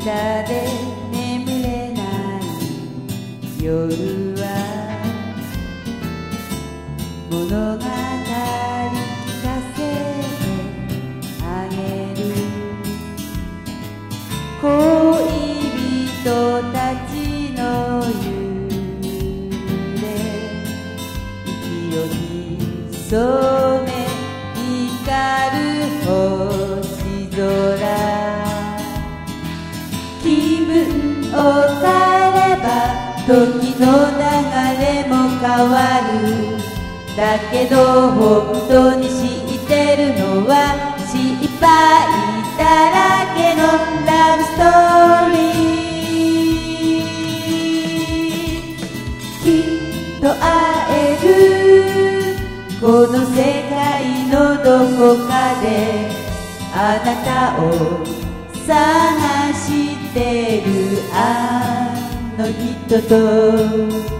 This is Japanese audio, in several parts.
涙で眠れない夜は物語聞かせてあげる。恋人たちの夢息を潜め光る星空。気分を変えれば時の流れも変わる。だけど本当に知ってるのは失敗だらけのラブストーリー。きっと会えるこの世界のどこかであなたを探してるあの人と。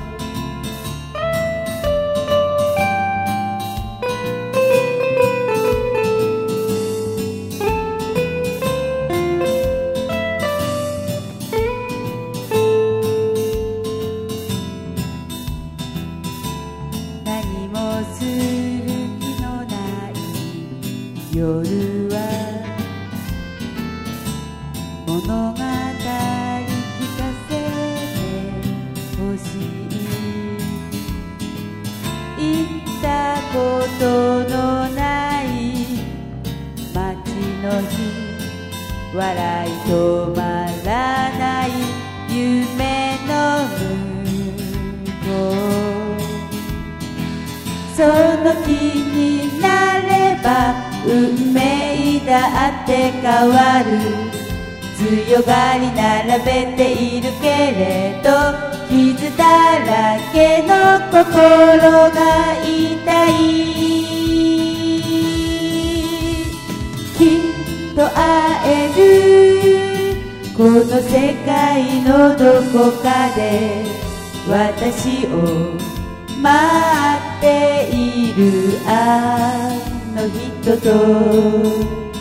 何もする気のない夜は物語聞かせてほしい。行ったことのない街の日、笑い止まらない夢の向こう。その気になれば運命だって変わる。強がり並べているけれど傷だらけの心が痛い。きっと会えるこの世界のどこかで私を待っているあの人と。